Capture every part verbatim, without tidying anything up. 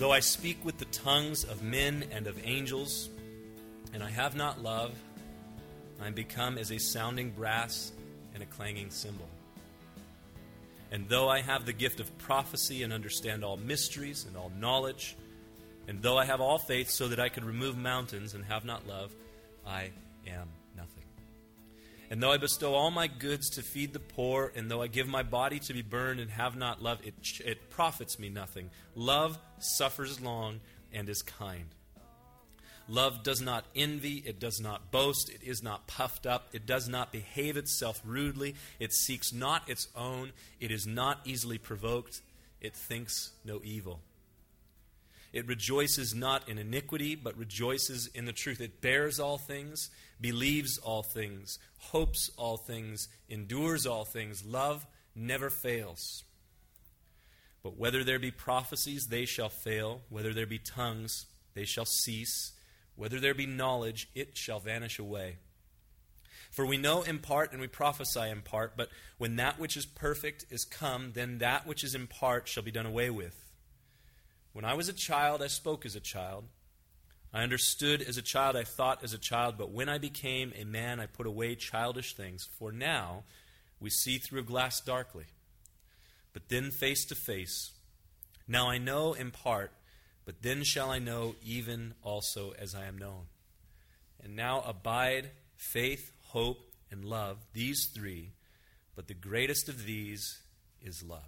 though I speak with the tongues of men and of angels, and I have not love, I am become as a sounding brass and a clanging cymbal. And though I have the gift of prophecy and understand all mysteries and all knowledge, and though I have all faith so that I could remove mountains and have not love, I am nothing. And though I bestow all my goods to feed the poor, and though I give my body to be burned and have not love, it, it profits me nothing. Love suffers long and is kind. Love does not envy, it does not boast, it is not puffed up, it does not behave itself rudely, it seeks not its own, it is not easily provoked, it thinks no evil. It rejoices not in iniquity, but rejoices in the truth. It bears all things, believes all things, hopes all things, endures all things. Love never fails. But whether there be prophecies, they shall fail. Whether there be tongues, they shall cease. Whether there be knowledge, it shall vanish away. For we know in part and we prophesy in part, but when that which is perfect is come, then that which is in part shall be done away with. When I was a child, I spoke as a child. I understood as a child, I thought as a child, but when I became a man, I put away childish things. For now we see through a glass darkly, but then face to face. Now I know in part, but then shall I know even also as I am known. And now abide faith, hope, and love, these three, but the greatest of these is love.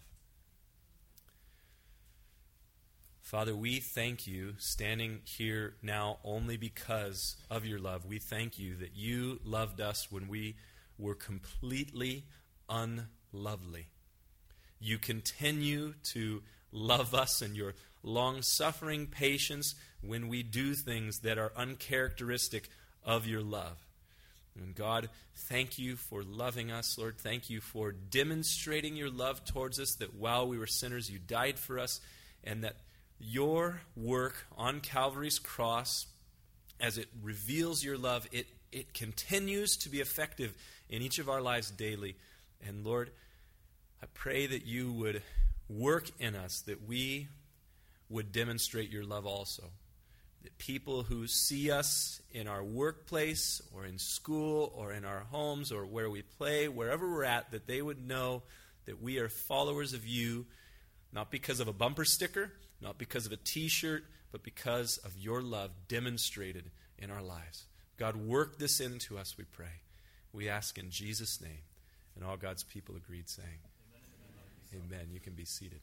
Father, we thank you, standing here now only because of your love. We thank you that you loved us when we were completely unlovely. You continue to love us in your long-suffering patience when we do things that are uncharacteristic of your love. And God, thank you for loving us, Lord. Thank you for demonstrating your love towards us, that while we were sinners, you died for us, and that your work on Calvary's cross, as it reveals your love, it, it continues to be effective in each of our lives daily. And Lord, I pray that you would work in us, that we would demonstrate your love also. That people who see us in our workplace or in school or in our homes or where we play, wherever we're at, that they would know that we are followers of you, not because of a bumper sticker, not because of a t-shirt, but because of your love demonstrated in our lives. God, work this into us, we pray. We ask in Jesus' name. And all God's people agreed, saying, Amen. Amen. You can be seated.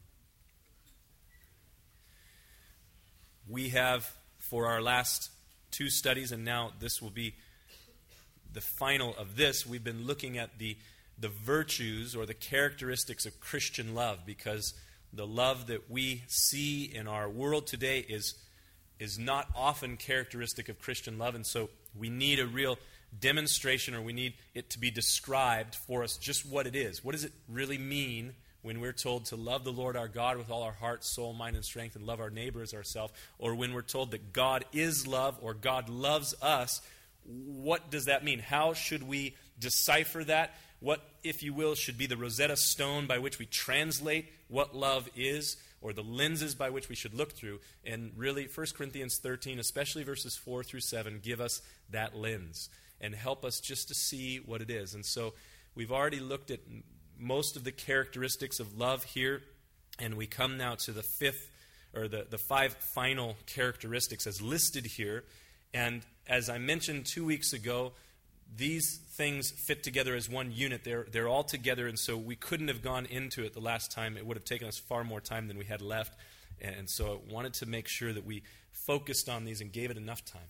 We have, for our last two studies, and now this will be the final of this, we've been looking at the, the virtues or the characteristics of Christian love, because the love that we see in our world today is, is not often characteristic of Christian love, and so we need a real demonstration, or we need it to be described for us just what it is. What does it really mean when we're told to love the Lord our God with all our heart, soul, mind, and strength, and love our neighbor as ourselves, or when we're told that God is love or God loves us? What does that mean? How should we decipher that? What, if you will, should be the Rosetta Stone by which we translate what love is, or the lenses by which we should look through? And really, First Corinthians thirteen, especially verses four through seven, give us that lens and help us just to see what it is. And so we've already looked at most of the characteristics of love here, and we come now to the fifth, or the, the five final characteristics as listed here. And as I mentioned two weeks ago, these things fit together as one unit. They're, they're all together, and so we couldn't have gone into it the last time. It would have taken us far more time than we had left. And so I wanted to make sure that we focused on these and gave it enough time.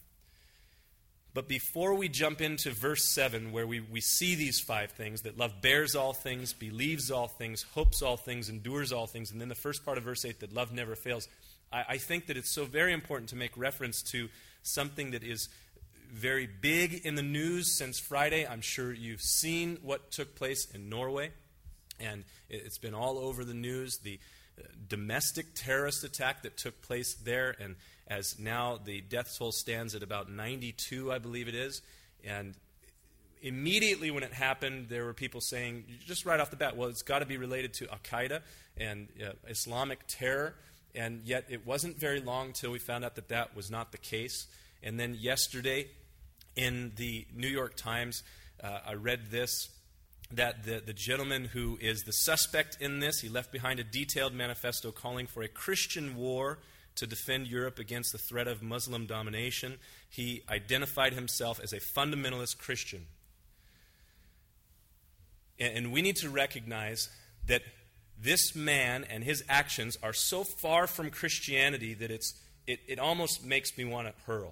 But before we jump into verse seven, where we, we see these five things, that love bears all things, believes all things, hopes all things, endures all things, and then the first part of verse eight, that love never fails, I, I think that it's so very important to make reference to something that is very big in the news since Friday. I'm sure you've seen what took place in Norway, and it's been all over the news, the domestic terrorist attack that took place there, and as now the death toll stands at about ninety-two, I believe it is. And immediately when it happened, there were people saying, just right off the bat, well, it's got to be related to Al-Qaeda and uh, Islamic terror. and yet it wasn't very long till we found out that that was not the case. And then yesterday in the New York Times, uh, I read this, that the, the gentleman who is the suspect in this, he left behind a detailed manifesto calling for a Christian war to defend Europe against the threat of Muslim domination. He identified himself as a fundamentalist Christian. And, and we need to recognize that this man and his actions are so far from Christianity that it's it, it almost makes me want to hurl.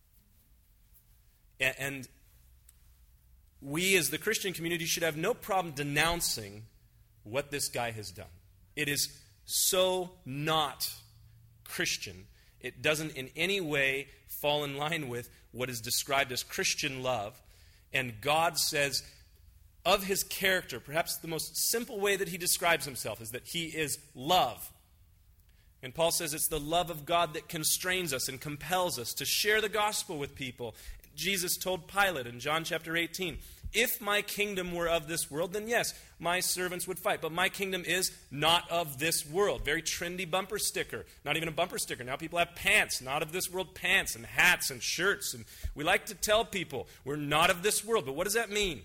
And, and we as the Christian community should have no problem denouncing what this guy has done. It is so not Christian. It doesn't in any way fall in line with what is described as Christian love. And God says of his character, perhaps the most simple way that he describes himself is that he is love. And Paul says it's the love of God that constrains us and compels us to share the gospel with people. Jesus told Pilate in John chapter eighteen, if my kingdom were of this world, then yes, my servants would fight. But my kingdom is not of this world. Very trendy bumper sticker. Not even a bumper sticker. Now people have pants, not of this world pants, and hats and shirts. And we like to tell people we're not of this world. But what does that mean?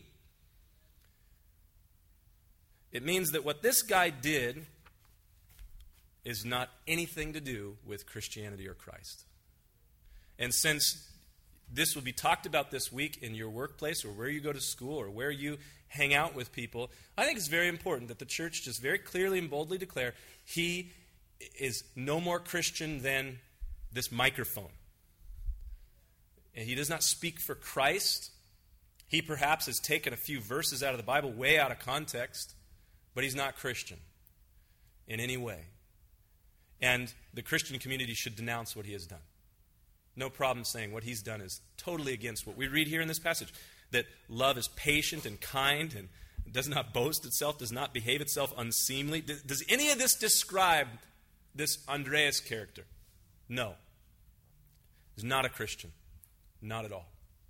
It means that what this guy did is not anything to do with Christianity or Christ. And since this will be talked about this week in your workplace or where you go to school or where you hang out with people, I think it's very important that the church just very clearly and boldly declare he is no more Christian than this microphone. And he does not speak for Christ. He perhaps has taken a few verses out of the Bible way out of context, but he's not Christian in any way. And the Christian community should denounce what he has done. No problem saying what he's done is totally against what we read here in this passage. That love is patient and kind and does not boast itself, does not behave itself unseemly. Does any of this describe this Andreas character? No. He's not a Christian. Not at all.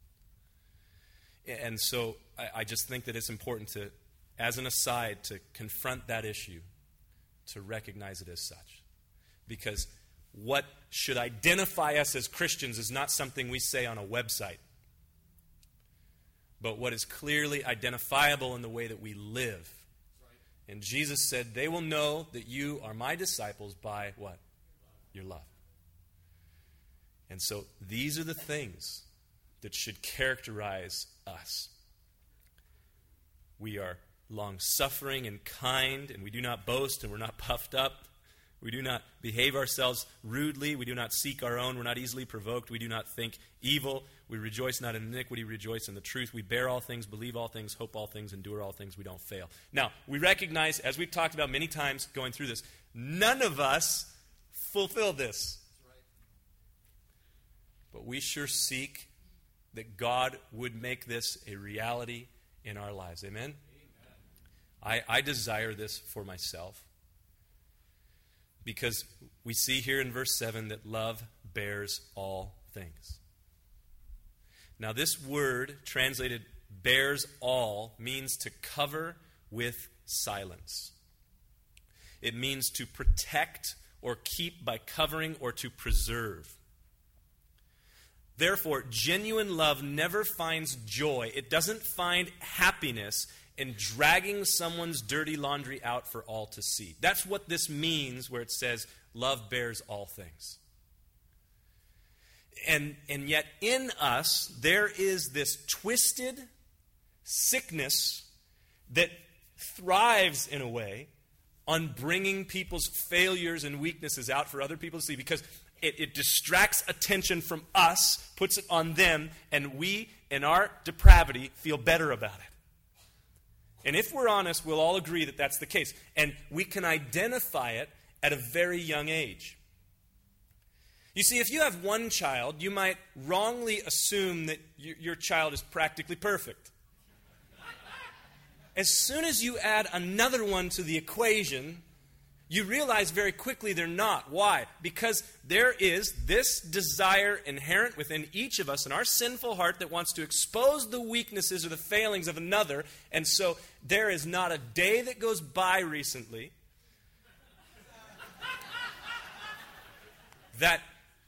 And so I, I just think that it's important to, as an aside, to confront that issue, to recognize it as such. Because what should identify us as Christians is not something we say on a website, but what is clearly identifiable in the way that we live. And Jesus said, they will know that you are my disciples by what? Your love. And so these are the things that should characterize us. We are long-suffering and kind, and we do not boast, and we're not puffed up. We do not behave ourselves rudely. We do not seek our own. We're not easily provoked. We do not think evil. We rejoice not in iniquity. We rejoice in the truth. We bear all things, believe all things, hope all things, endure all things. We don't fail. Now, we recognize, as we've talked about many times going through this, none of us fulfill this. But we sure seek that God would make this a reality in our lives. Amen? Amen. I, I desire this for myself. Because we see here in verse seven that love bears all things. Now this word, translated bears all, means to cover with silence. It means to protect or keep by covering or to preserve. Therefore, genuine love never finds joy. It doesn't find happiness in dragging someone's dirty laundry out for all to see. That's what this means where it says, love bears all things. And, and yet in us, there is this twisted sickness that thrives in a way on bringing people's failures and weaknesses out for other people to see, because it, it distracts attention from us, puts it on them, and we, in our depravity, feel better about it. And if we're honest, we'll all agree that that's the case. And we can identify it at a very young age. You see, if you have one child, you might wrongly assume that y- your child is practically perfect. As soon as you add another one to the equation, you realize very quickly they're not. Why? Because there is this desire inherent within each of us in our sinful heart that wants to expose the weaknesses or the failings of another. And so there is not a day that goes by recently that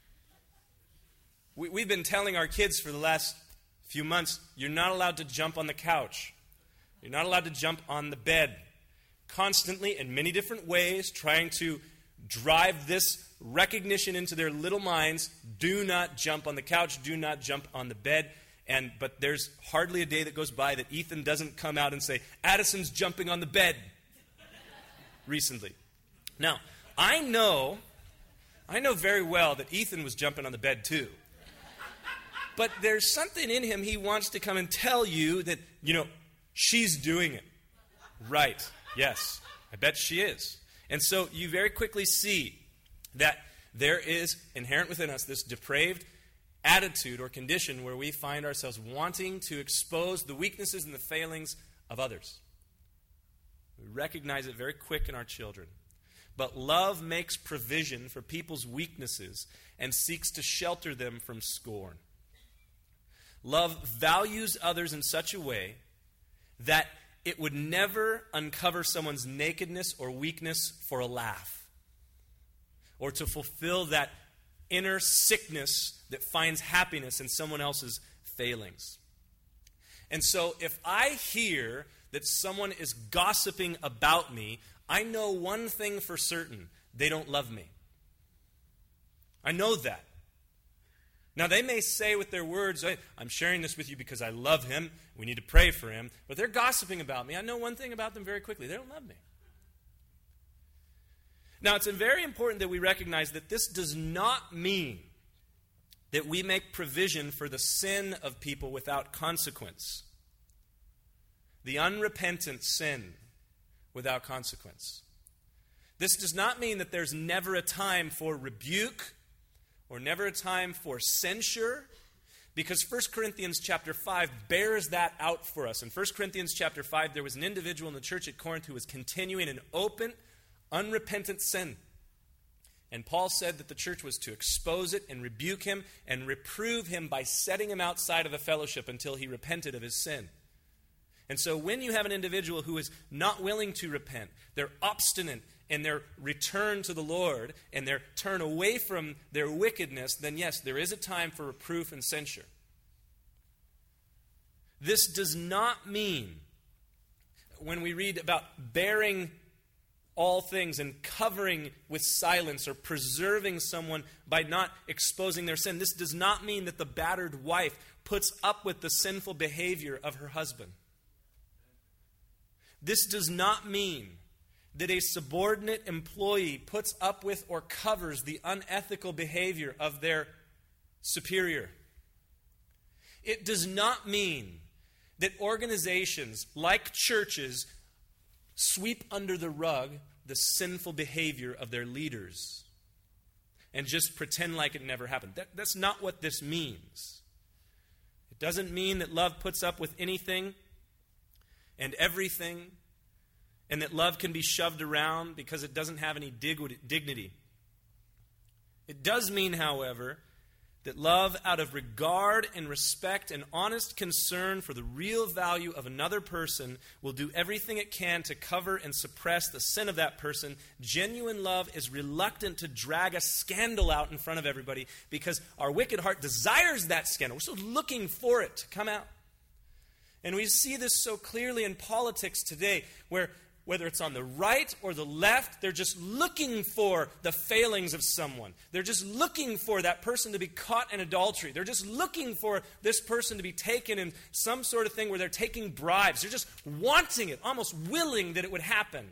we, we've been telling our kids for the last few months, you're not allowed to jump on the couch. You're not allowed to jump on the bed. Constantly, in many different ways, trying to drive this recognition into their little minds. Do not jump on the couch. Do not jump on the bed. And but there's hardly a day that goes by that Ethan doesn't come out and say, Addison's jumping on the bed recently. Now, I know, I know very well that Ethan was jumping on the bed too. But there's something in him, he wants to come and tell you that, you know, she's doing it. Right. Yes. I bet she is. And so you very quickly see that there is inherent within us this depraved attitude or condition where we find ourselves wanting to expose the weaknesses and the failings of others. We recognize it very quick in our children. But love makes provision for people's weaknesses and seeks to shelter them from scorn. Love values others in such a way that it would never uncover someone's nakedness or weakness for a laugh, or to fulfill that inner sickness that finds happiness in someone else's failings. And so if I hear that someone is gossiping about me, I know one thing for certain: they don't love me. I know that. Now, they may say with their words, I'm sharing this with you because I love him, we need to pray for him, but they're gossiping about me. I know one thing about them very quickly: they don't love me. Now, it's very important that we recognize that this does not mean that we make provision for the sin of people without consequence. The unrepentant sin without consequence. This does not mean that there's never a time for rebuke or never a time for censure, because First Corinthians chapter five bears that out for us. In First Corinthians chapter five, there was an individual in the church at Corinth who was continuing in open, unrepentant sin. And Paul said that the church was to expose it and rebuke him and reprove him by setting him outside of the fellowship until he repented of his sin. And so when you have an individual who is not willing to repent, they're obstinate in their return to the Lord and their turn away from their wickedness, then yes, there is a time for reproof and censure. This does not mean, when we read about bearing all things and covering with silence or preserving someone by not exposing their sin, this does not mean that the battered wife puts up with the sinful behavior of her husband. This does not mean that a subordinate employee puts up with or covers the unethical behavior of their superior. It does not mean that organizations like churches sweep under the rug the sinful behavior of their leaders and just pretend like it never happened. That, that's not what this means. It doesn't mean that love puts up with anything and everything, and that love can be shoved around because it doesn't have any dignity. It does mean, however, that love out of regard and respect and honest concern for the real value of another person will do everything it can to cover and suppress the sin of that person. Genuine love is reluctant to drag a scandal out in front of everybody because our wicked heart desires that scandal. We're still looking for it to come out. And we see this so clearly in politics today, where whether it's on the right or the left, they're just looking for the failings of someone. They're just looking for that person to be caught in adultery. They're just looking for this person to be taken in some sort of thing where they're taking bribes. They're just wanting it, almost willing that it would happen.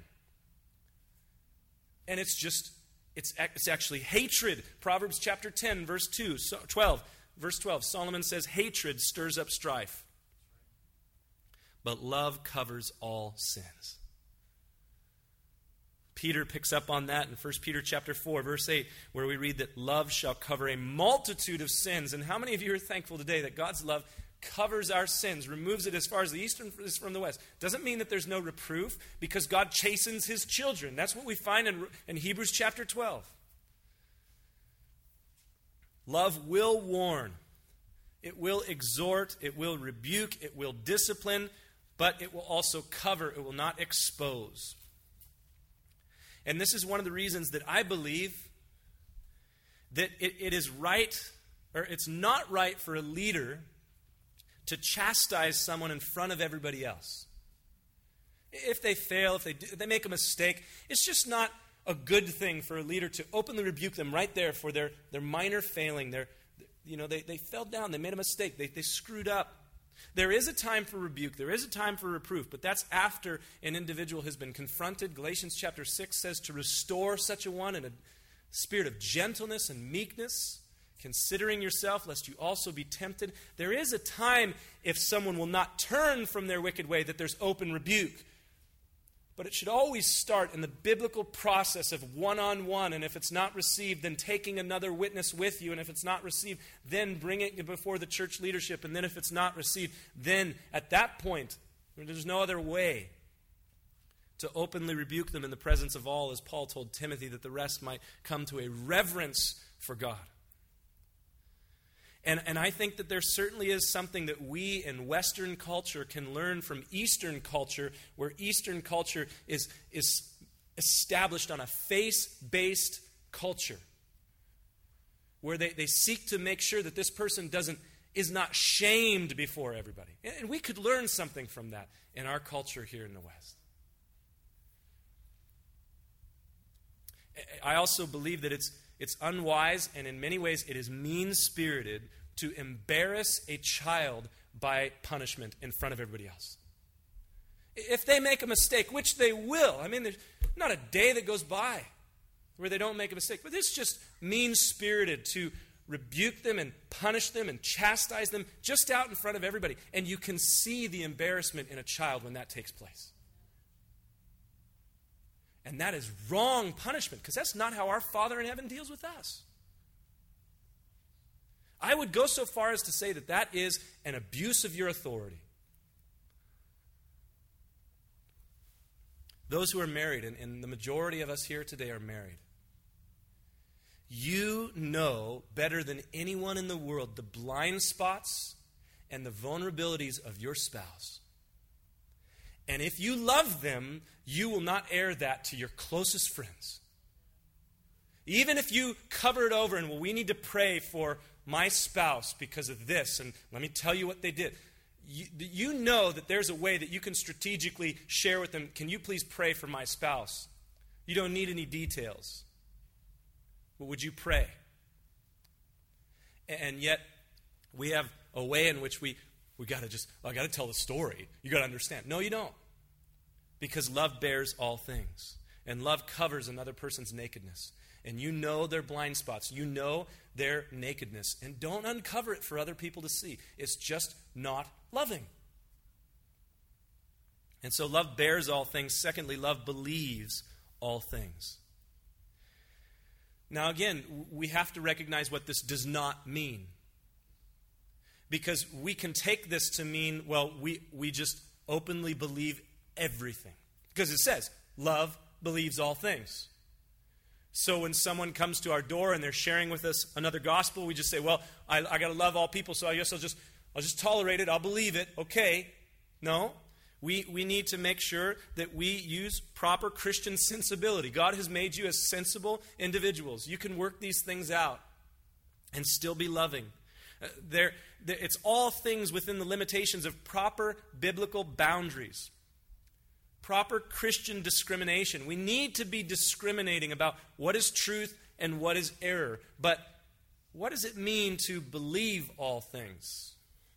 And it's just, it's, it's actually hatred. Proverbs chapter ten, verse two, twelve, verse twelve, Solomon says, hatred stirs up strife, but love covers all sins. Peter picks up on that in First Peter chapter four, verse eight, where we read that love shall cover a multitude of sins. And how many of you are thankful today that God's love covers our sins, removes it as far as the east is from the west? Doesn't mean that there's no reproof, because God chastens his children. That's what we find in, in Hebrews chapter twelve. Love will warn. It will exhort. It will rebuke. It will discipline. But it will also cover. It will not expose. And this is one of the reasons that I believe that it, it is right, or it's not right for a leader to chastise someone in front of everybody else. If they fail, if they, do, if they make a mistake, it's just not a good thing for a leader to openly rebuke them right there for their, their minor failing. Their, you know, they, they fell down, they made a mistake, they, they screwed up. There is a time for rebuke, there is a time for reproof, but that's after an individual has been confronted. Galatians chapter six says to restore such a one in a spirit of gentleness and meekness, considering yourself, lest you also be tempted. There is a time, if someone will not turn from their wicked way, that there's open rebuke. But it should always start in the biblical process of one-on-one, and if it's not received, then taking another witness with you, and if it's not received, then bring it before the church leadership, and then if it's not received, then at that point, there's no other way to openly rebuke them in the presence of all, as Paul told Timothy, that the rest might come to a reverence for God. And, and I think that there certainly is something that we in Western culture can learn from Eastern culture, where Eastern culture is, is established on a faith-based culture, where they, they seek to make sure that this person doesn't is not shamed before everybody. And, and we could learn something from that in our culture here in the West. I also believe that it's It's unwise, and in many ways it is mean-spirited to embarrass a child by punishment in front of everybody else. If they make a mistake, which they will, I mean, there's not a day that goes by where they don't make a mistake, but it's just mean-spirited to rebuke them and punish them and chastise them just out in front of everybody. And you can see the embarrassment in a child when that takes place. And that is wrong punishment, because that's not how our Father in heaven deals with us. I would go so far as to say that that is an abuse of your authority. Those who are married, and, and the majority of us here today are married, you know better than anyone in the world the blind spots and the vulnerabilities of your spouse. And if you love them, you will not air that to your closest friends. Even if you cover it over and, well, we need to pray for my spouse because of this, and let me tell you what they did. You, you know that there's a way that you can strategically share with them, can you please pray for my spouse? You don't need any details. But would you pray? And yet, we have a way in which we, we got to just, well, I got to tell the story. You got to understand. No, you don't. Because love bears all things. And love covers another person's nakedness. And you know their blind spots. You know their nakedness. And don't uncover it for other people to see. It's just not loving. And so love bears all things. Secondly, love believes all things. Now again, we have to recognize what this does not mean. Because we can take this to mean, well, we, we just openly believe everything. Because it says, love believes all things. So when someone comes to our door and they're sharing with us another gospel, we just say, well, I, I got to love all people, so I guess I'll just I'll just tolerate it, I'll believe it, okay. No, we, we need to make sure that we use proper Christian sensibility. God has made you as sensible individuals. You can work these things out and still be loving. Uh, there, there, it's all things within the limitations of proper biblical boundaries. Proper Christian discrimination. We need to be discriminating about what is truth and what is error. But what does it mean to believe all things?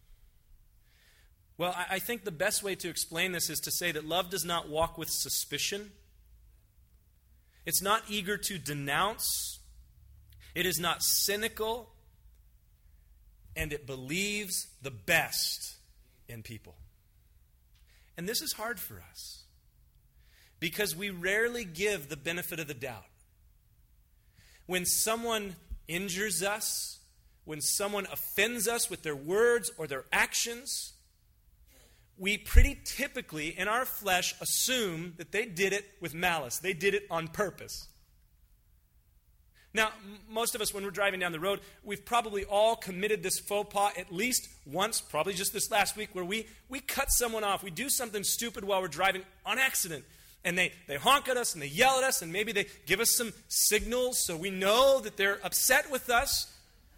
Well, I, I think the best way to explain this is to say that love does not walk with suspicion. It's not eager to denounce. It is not cynical. And it believes the best in people. And this is hard for us. Because we rarely give the benefit of the doubt. When someone injures us, when someone offends us with their words or their actions, we pretty typically, in our flesh, assume that they did it with malice. They did it on purpose. Now, most of us, when we're driving down the road, we've probably all committed this faux pas at least once, probably just this last week, where we, we cut someone off. We do something stupid while we're driving on accident. And they, they honk at us and they yell at us and maybe they give us some signals so we know that they're upset with us.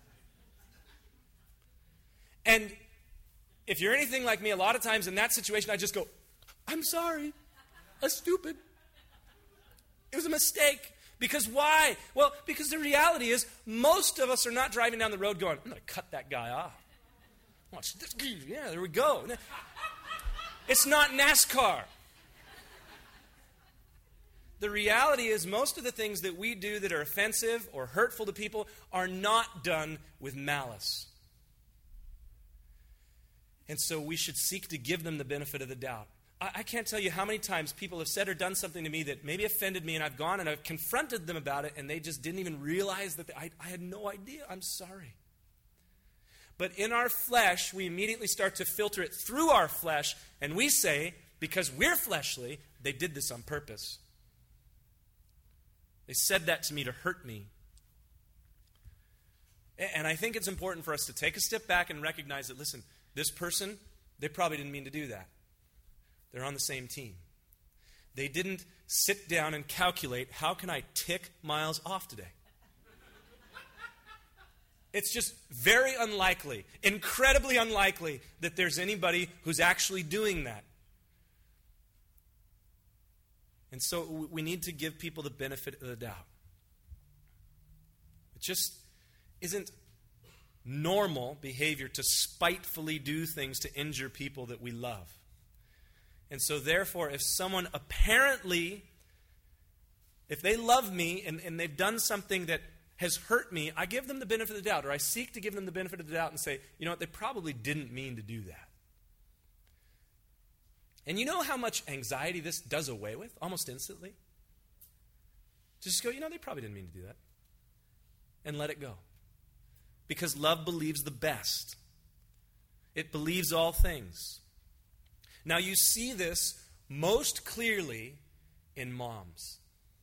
And if you're anything like me, a lot of times in that situation, I just go, I'm sorry. I'm stupid. It was a mistake. Because why? Well, because the reality is most of us are not driving down the road going, I'm going to cut that guy off. Watch this. Yeah, there we go. It's not NASCAR. The reality is most of the things that we do that are offensive or hurtful to people are not done with malice. And so we should seek to give them the benefit of the doubt. I, I can't tell you how many times people have said or done something to me that maybe offended me, and I've gone and I've confronted them about it, and they just didn't even realize that they, I, I had no idea. I'm sorry. But in our flesh, we immediately start to filter it through our flesh, and we say, because we're fleshly, they did this on purpose. They said that to me to hurt me. And I think it's important for us to take a step back and recognize that, listen, this person, they probably didn't mean to do that. They're on the same team. They didn't sit down and calculate, how can I tick Miles off today? It's just very unlikely, incredibly unlikely, that there's anybody who's actually doing that. And so we need to give people the benefit of the doubt. It just isn't normal behavior to spitefully do things to injure people that we love. And so therefore, if someone apparently, if they love me and, and they've done something that has hurt me, I give them the benefit of the doubt, or I seek to give them the benefit of the doubt and say, you know what, they probably didn't mean to do that. And you know how much anxiety this does away with almost instantly? Just go, you know, they probably didn't mean to do that. And let it go. Because love believes the best. It believes all things. Now you see this most clearly in moms.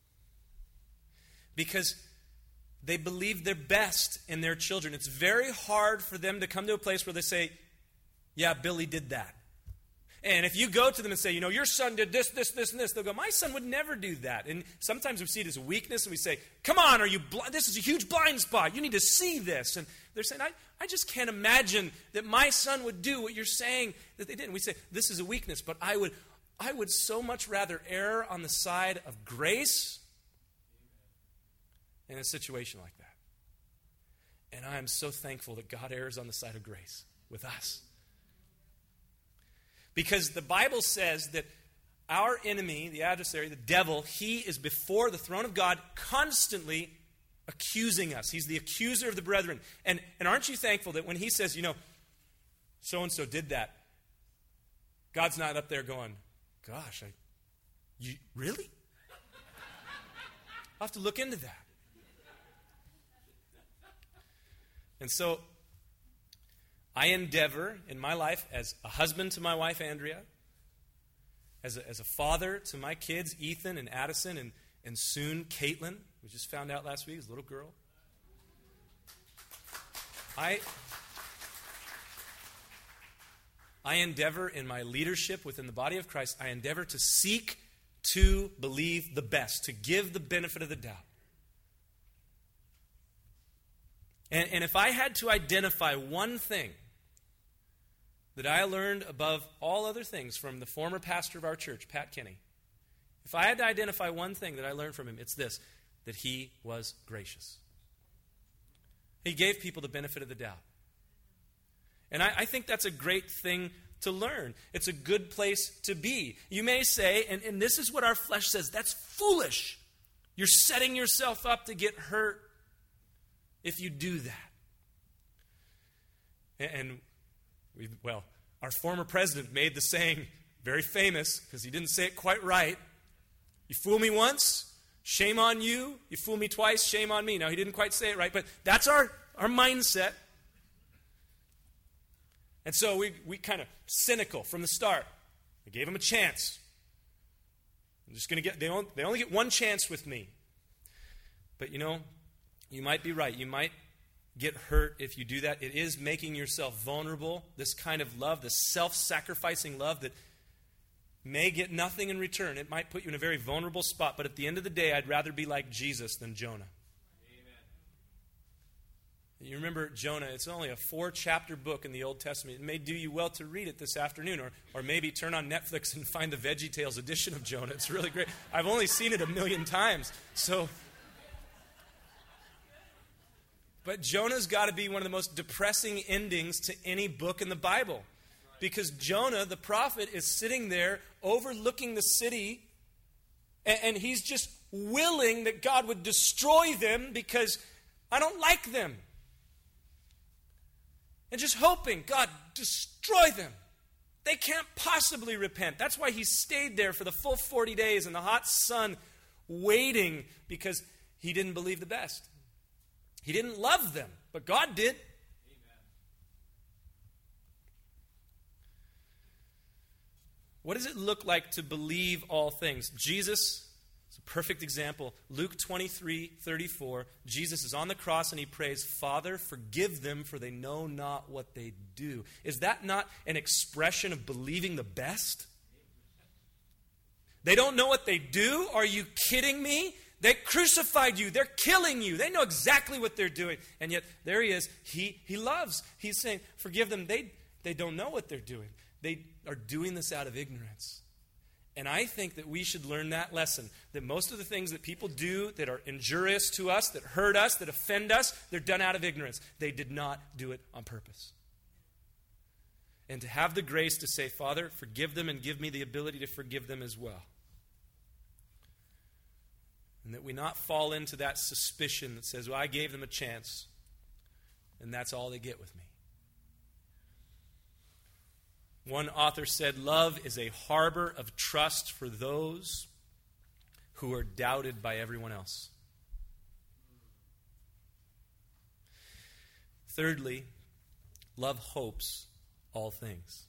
Because they believe their best in their children. It's very hard for them to come to a place where they say, yeah, Billy did that. And if you go to them and say, you know, your son did this, this, this, and this, they'll go, my son would never do that. And sometimes we see it as a weakness, and we say, come on, are you blind? This is a huge blind spot. You need to see this. And they're saying, I, I just can't imagine that my son would do what you're saying that they did. And we say, this is a weakness, but I would, I would so much rather err on the side of grace in a situation like that. And I am so thankful that God errs on the side of grace with us. Because the Bible says that our enemy, the adversary, the devil, he is before the throne of God constantly accusing us. He's the accuser of the brethren. And, and aren't you thankful that when he says, you know, so-and-so did that, God's not up there going, gosh, I, you really? I'll have to look into that. And so I endeavor in my life as a husband to my wife, Andrea, as a, as a father to my kids, Ethan and Addison, and, and soon Caitlin, we just found out last week, is a little girl. I, I endeavor in my leadership within the body of Christ, I endeavor to seek to believe the best, to give the benefit of the doubt. And, and if I had to identify one thing that I learned above all other things from the former pastor of our church, Pat Kenny, if I had to identify one thing that I learned from him, it's this, that he was gracious. He gave people the benefit of the doubt. And I, I think that's a great thing to learn. It's a good place to be. You may say, and, and this is what our flesh says, that's foolish. You're setting yourself up to get hurt if you do that. And we, well, our former president made the saying very famous because he didn't say it quite right. You fool me once, shame on you. You fool me twice, shame on me. Now, he didn't quite say it right, but that's our, our mindset. And so we, we kind of cynical from the start. I gave him a chance. I'm just going to get, they only, they only get one chance with me. But you know, you might be right. You might get hurt if you do that. It is making yourself vulnerable. This kind of love, this self-sacrificing love that may get nothing in return. It might put you in a very vulnerable spot, but at the end of the day, I'd rather be like Jesus than Jonah. You remember Jonah, it's only a four-chapter book in the Old Testament. It may do you well to read it this afternoon, or, or maybe turn on Netflix and find the VeggieTales edition of Jonah. It's really great. I've only seen it a million times. So, but Jonah's got to be one of the most depressing endings to any book in the Bible. Because Jonah, the prophet, is sitting there overlooking the city, and, and he's just willing that God would destroy them because I don't like them. And just hoping, God, destroy them. They can't possibly repent. That's why he stayed there for the full forty days in the hot sun, waiting, because he didn't believe the best. He didn't love them, but God did. Amen. What does it look like to believe all things? Jesus is a perfect example. Luke twenty-three thirty-four, Jesus is on the cross and he prays, Father, forgive them, for they know not what they do. Is that not an expression of believing the best? They don't know what they do? Are you kidding me? They crucified you. They're killing you. They know exactly what they're doing. And yet, there he is. He, he loves. He's saying, forgive them. They, they don't know what they're doing. They are doing this out of ignorance. And I think that we should learn that lesson, that most of the things that people do that are injurious to us, that hurt us, that offend us, they're done out of ignorance. They did not do it on purpose. And to have the grace to say, Father, forgive them and give me the ability to forgive them as well. And that we not fall into that suspicion that says, well, I gave them a chance, and that's all they get with me. One author said, love is a harbor of trust for those who are doubted by everyone else. Thirdly, love hopes all things.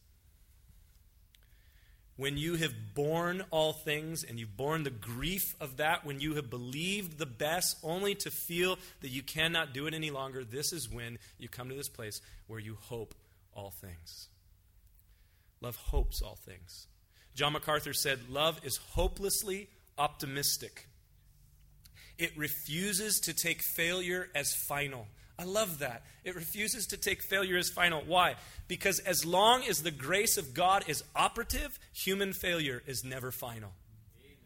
When you have borne all things and you've borne the grief of that, when you have believed the best only to feel that you cannot do it any longer, this is when you come to this place where you hope all things. Love hopes all things. John MacArthur said, love is hopelessly optimistic. It refuses to take failure as final. I love that. It refuses to take failure as final. Why? Because as long as the grace of God is operative, human failure is never final. Amen.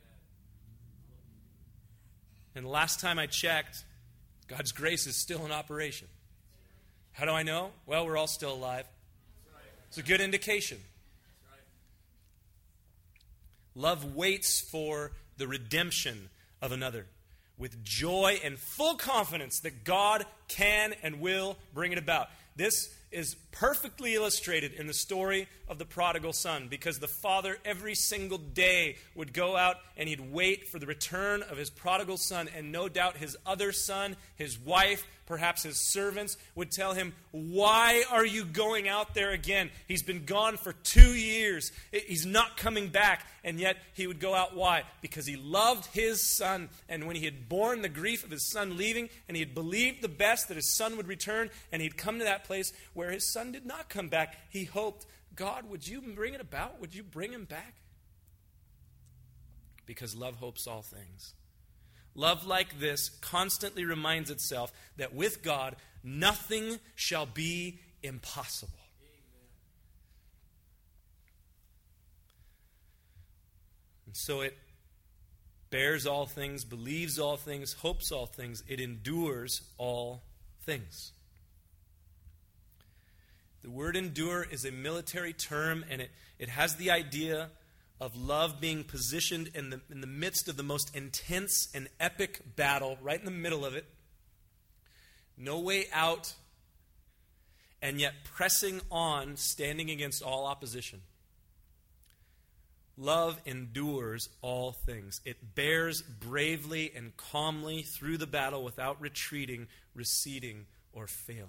And the last time I checked, God's grace is still in operation. How do I know? Well, we're all still alive. It's a good indication. Love waits for the redemption of another with joy and full confidence that God can and will bring it about. This is perfectly illustrated in the story of the prodigal son, because the father every single day would go out and he'd wait for the return of his prodigal son, and no doubt his other son, his wife, perhaps his servants would tell him, why are you going out there again? He's been gone for two years. He's not coming back. And yet he would go out. Why? Because he loved his son. And when he had borne the grief of his son leaving, and he had believed the best that his son would return, and he'd come to that place where his son did not come back, he hoped, God, would you bring it about? Would you bring him back? Because love hopes all things. Love like this constantly reminds itself that with God, nothing shall be impossible. Amen. And so it bears all things, believes all things, hopes all things. It endures all things. The word endure is a military term, and it, it has the idea of love being positioned in the, in the midst of the most intense and epic battle, right in the middle of it. No way out, and yet pressing on, standing against all opposition. Love endures all things. It bears bravely and calmly through the battle without retreating, receding, or failing.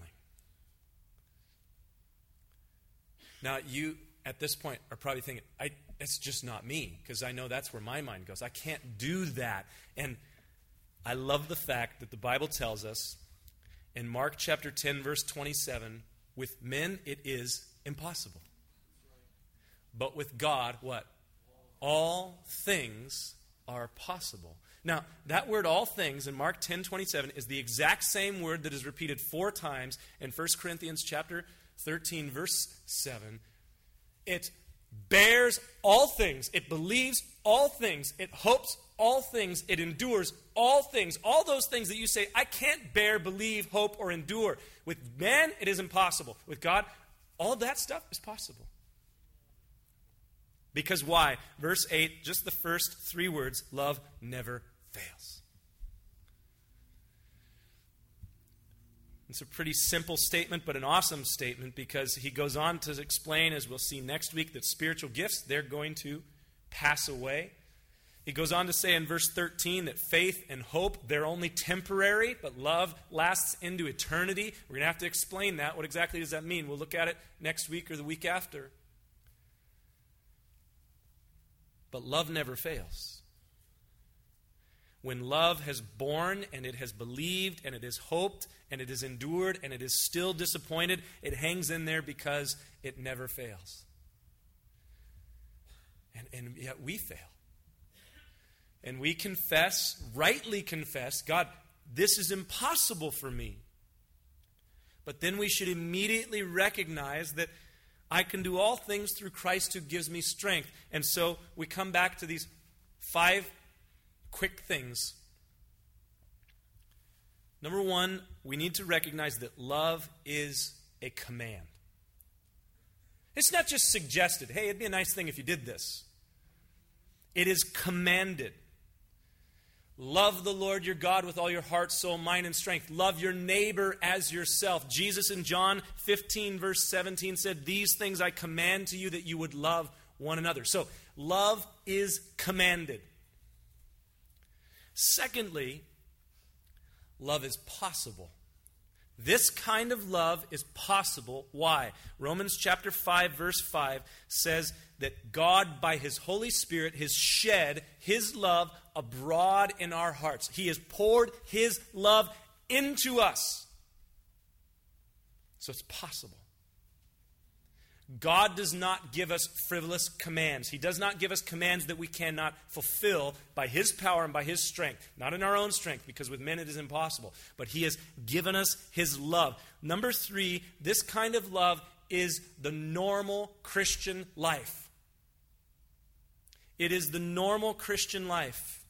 Now, you, at this point, are probably thinking, I, it's just not me, because I know that's where my mind goes. I can't do that. And I love the fact that the Bible tells us in Mark chapter ten, verse twenty-seven, with men it is impossible. But with God, what? all things are possible. Now, that word all things in Mark ten twenty-seven is the exact same word that is repeated four times in First Corinthians chapter thirteen, verse seven. It bears all things. It believes all things. It hopes all things. It endures all things. All those things that you say, I can't bear, believe, hope, or endure. With man, it is impossible. With God, all that stuff is possible. Because why? Verse eight, just the first three words, love never fails. It's a pretty simple statement, but an awesome statement, because he goes on to explain, as we'll see next week, that spiritual gifts, they're going to pass away. He goes on to say in verse thirteen that faith and hope, they're only temporary, but love lasts into eternity. We're going to have to explain that. What exactly does that mean? We'll look at it next week or the week after. But love never fails. When love has borne and it has believed and it has hoped and it has endured and it is still disappointed, it hangs in there because it never fails. And, and yet we fail. And we confess, rightly confess, God, this is impossible for me. But then we should immediately recognize that I can do all things through Christ who gives me strength. And so we come back to these five quick things. Number one, we need to recognize that love is a command. It's not just suggested, hey, it'd be a nice thing if you did this. It is commanded. Love the Lord your God with all your heart, soul, mind, and strength. Love your neighbor as yourself. Jesus in John fifteen, verse seventeen said, these things I command to you that you would love one another. So, love is commanded. Secondly, love is possible. This kind of love is possible. Why? Romans chapter five, verse five says that God, by His Holy Spirit, has shed His love abroad in our hearts. He has poured His love into us. So it's possible. God does not give us frivolous commands. He does not give us commands that we cannot fulfill by His power and by His strength. Not in our own strength, because with men it is impossible. But He has given us His love. Number three, this kind of love is the normal Christian life. It is the normal Christian life.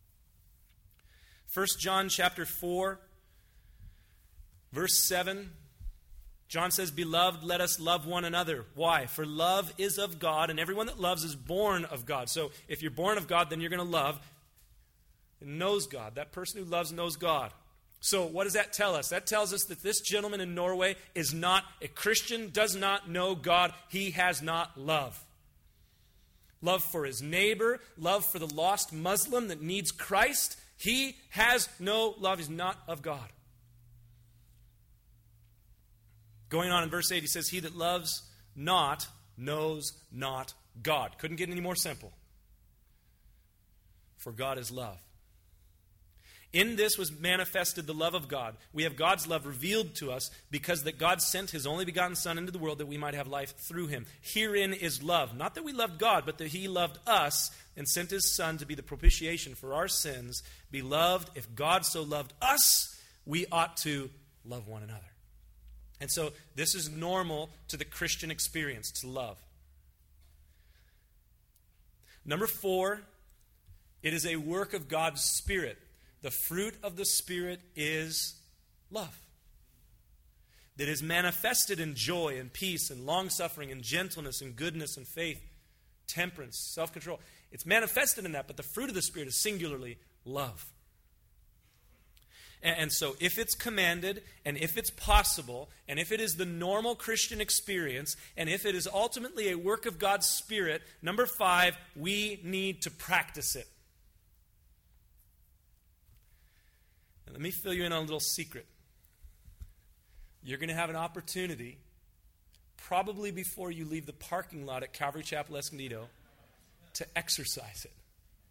First John chapter four, verse seven. John says, beloved, let us love one another. Why? For love is of God, and everyone that loves is born of God. So if you're born of God, then you're going to love and knows God. That person who loves knows God. So what does that tell us? That tells us that this gentleman in Norway is not a Christian, does not know God. He has not love. Love for his neighbor, love for the lost Muslim that needs Christ. He has no love. He's not of God. Going on in verse eight, he says, he that loves not knows not God. Couldn't get any more simple. For God is love. In this was manifested the love of God. We have God's love revealed to us because that God sent His only begotten Son into the world that we might have life through Him. Herein is love. Not that we loved God, but that He loved us and sent His Son to be the propitiation for our sins. Beloved, if God so loved us, we ought to love one another. And so this is normal to the Christian experience, to love. Number four, it is a work of God's Spirit. The fruit of the Spirit is love. That is manifested in joy and peace and long-suffering and gentleness and goodness and faith, temperance, self-control. It's manifested in that, but the fruit of the Spirit is singularly love. And so if it's commanded, and if it's possible, and if it is the normal Christian experience, and if it is ultimately a work of God's Spirit, number five, we need to practice it. And let me fill you in on a little secret. You're going to have an opportunity, probably before you leave the parking lot at Calvary Chapel Escondido, to exercise it.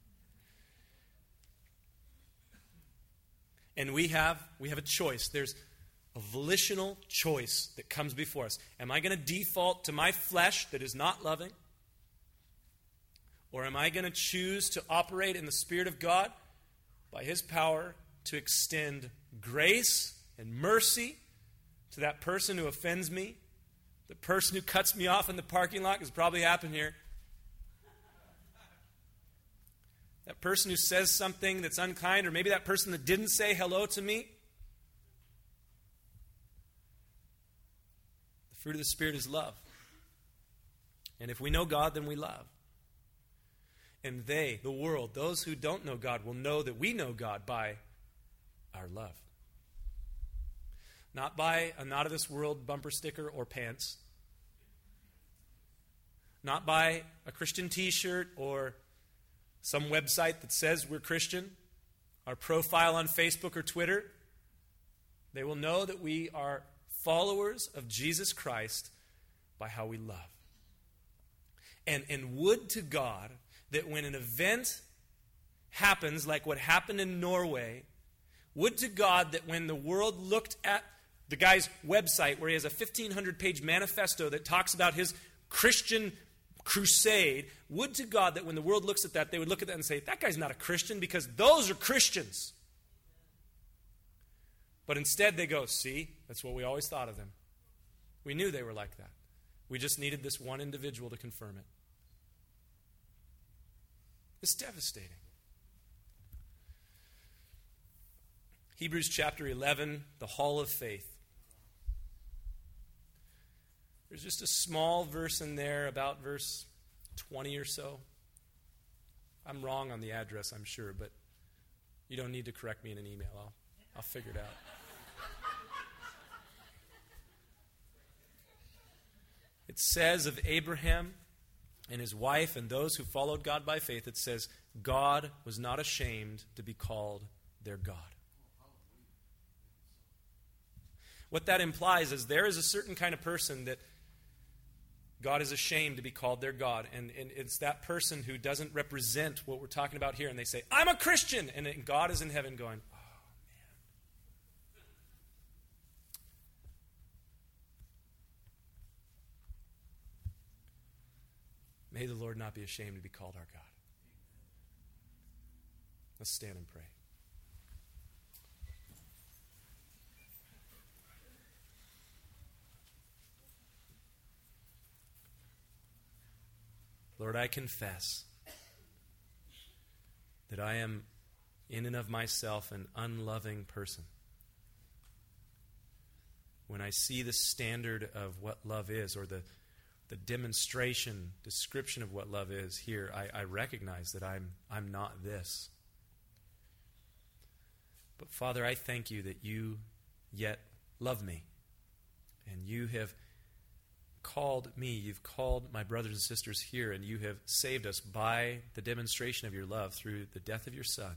And we have we have a choice. There's a volitional choice that comes before us. Am I going to default to my flesh that is not loving? Or am I going to choose to operate in the Spirit of God by His power to extend grace and mercy to that person who offends me, the person who cuts me off in the parking lot, because probably happened here, that person who says something that's unkind, or maybe that person that didn't say hello to me? The fruit of the Spirit is love. And if we know God, then we love. And they, the world, those who don't know God, will know that we know God by our love. Not by a not of this world bumper sticker or pants. Not by a Christian t-shirt or some website that says we're Christian, our profile on Facebook or Twitter. They will know that we are followers of Jesus Christ by how we love. And, and would to God that when an event happens like what happened in Norway, would to God that when the world looked at the guy's website where he has a fifteen hundred page manifesto that talks about his Christian crusade, would to God that when the world looks at that, they would look at that and say, that guy's not a Christian because those are Christians. But instead they go, see, that's what we always thought of them. We knew they were like that. We just needed this one individual to confirm it. It's devastating. Hebrews chapter eleven, the hall of faith. There's just a small verse in there, about verse twenty or so. I'm wrong on the address, I'm sure, but you don't need to correct me in an email. I'll, I'll figure it out. It says of Abraham and his wife and those who followed God by faith, it says, God was not ashamed to be called their God. What that implies is there is a certain kind of person that God is ashamed to be called their God. And, and it's that person who doesn't represent what we're talking about here. And they say, I'm a Christian. And God is in heaven going, oh, man. May the Lord not be ashamed to be called our God. Let's stand and pray. Lord, I confess that I am in and of myself an unloving person. When I see the standard of what love is, or the, the demonstration, description of what love is here, I, I recognize that I'm, I'm not this. But Father, I thank you that you yet love me. And you have called me, you've called my brothers and sisters here, and you have saved us by the demonstration of your love through the death of your Son.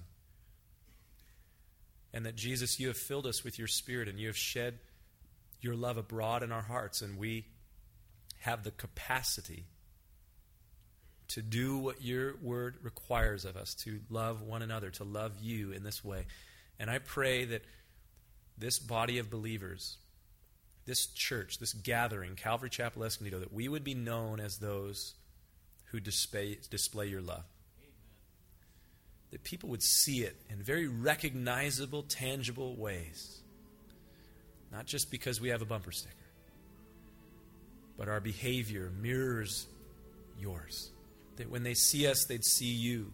And that, Jesus, you have filled us with your Spirit, and you have shed your love abroad in our hearts, and we have the capacity to do what your word requires of us, to love one another, to love you in this way. And I pray that this body of believers, this church, this gathering, Calvary Chapel Escondido, that we would be known as those who display, display your love. Amen. That people would see it in very recognizable, tangible ways. Not just because we have a bumper sticker, but our behavior mirrors yours. That when they see us, they'd see you.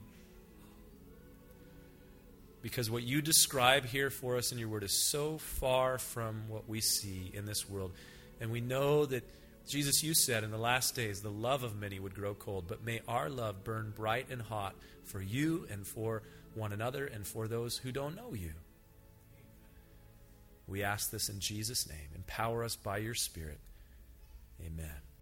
Because what you describe here for us in your word is so far from what we see in this world. And we know that, Jesus, you said in the last days, the love of many would grow cold. But may our love burn bright and hot for you and for one another and for those who don't know you. We ask this in Jesus' name. Empower us by your Spirit. Amen.